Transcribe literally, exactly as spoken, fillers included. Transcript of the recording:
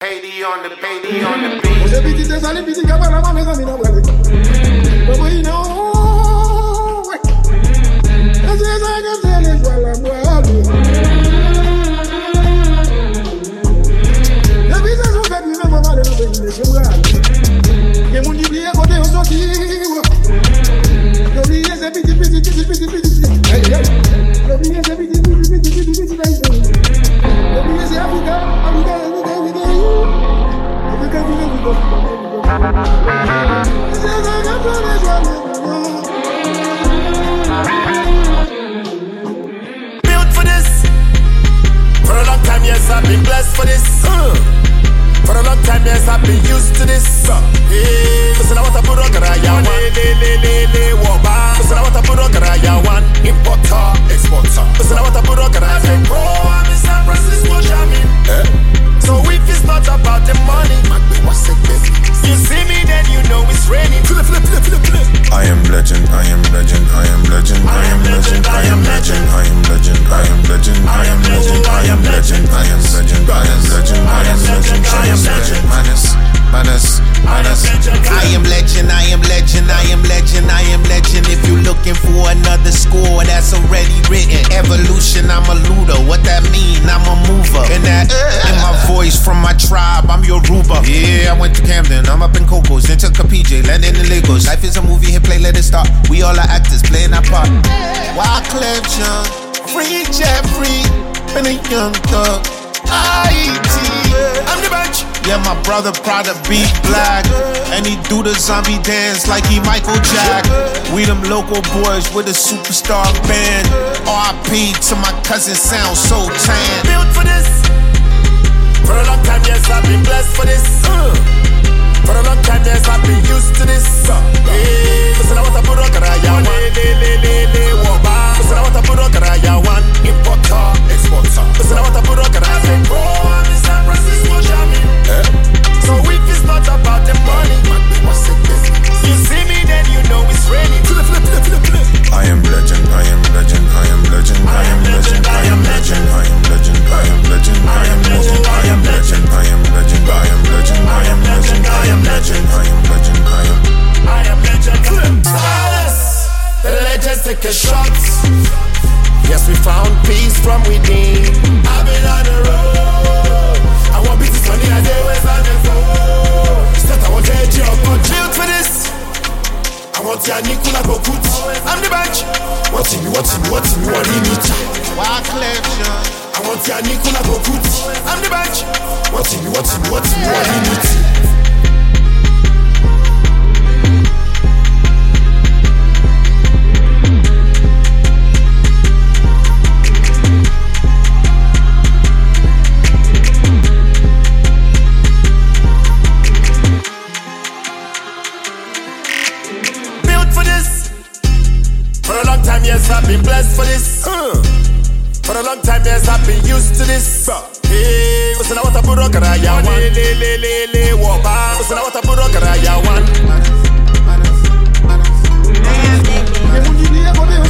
Haiti on the baby on the beat. The beat is a solid beat. Come on, I'm going to But we know. As I can tell it while I'm well. The beat is so that you never mind the nation. You won't be able to do something. The beat is a beat, beat, beat, beat, beat, beat. The beat is a beat, beat, beat, beat, beat, beat. The beat is Africa, Africa, Africa, Africa. Built for this. For a long time, yes, I've been blessed for this. Uh. For a long time, yes, I've been used to this. Uh. Hey, listen, I want to put on Garaya one. Listen, I want to put on Garaya one. Importer, exporter. Listen, I want to put on Garaya one. Oh, I'm in San Francisco, jamming. Eh? So if it's not about the money, you see me, then you know it's raining. Flip, flip, flip, flip, flip. I am legend, I am legend, I am legend, I am legend, I am legend, I am legend, I am legend, I am legend, I am legend, I am legend, I am legend, I am legend, I am legend, minus, minus, minus. I am legend, I am legend, I am legend, I am legend. If you're looking for another score, that's already written. Evolution, I'm a looter. What that mean? I'm a mover. And that in my voice from my tribe, I'm your Yoruba. Yeah, I went to Camden, I'm up in Cocos, then took a P J, landed in Lagos. Life is a movie, hit play, let it start. We all are actors, playing our part. Wyclef Jean, Free Jeffrey, been a young thug. I T, I'm the bench. Yeah, my brother proud to be black. And he do the zombie dance like he Michael Jack. We them local boys with a superstar band. R I P to my cousin, sound so tan. Built for this. For a long time, yes, I've been blessed for this. Uh. For a long time, yes, I've been used to this. Uh. Hey, listen, I want to put on Garaya one. Listen, I want to put on Garaya one. Importer, exporter. Listen, I want to put on Garaya one. Oh, I'm in San Francisco, jamming. Eh? So if it's not about the money, you see me, then you know it's raining. Flip, flip, flip, flip, flip. I am legend, I am legend, I am legend, I am legend, I am legend, I am legend, I am legend, I am legend, I am legend, I am legend, I am legend, I am legend, I am legend, I am legend, I am I am legend. Silence. The legends take a shot. Yes, we found peace from within. I've been on the road. I want business money, I day where's on the phone. Start I want to edge your good built for this. I want your Nicola Bokut. I'm the bench. What's in me, what's in me, what's in me, what in it? Wyclef Jean, I want your Nicola Bokut. I'm the bench. What's in me, what's in me, what's in me, what in it? Yes, I've been blessed for this. Uh. For a long time, yes, I've been used to this. Uh. Hey, listen, I want to put on Garaya one. Listen, I want to put on Garaya one.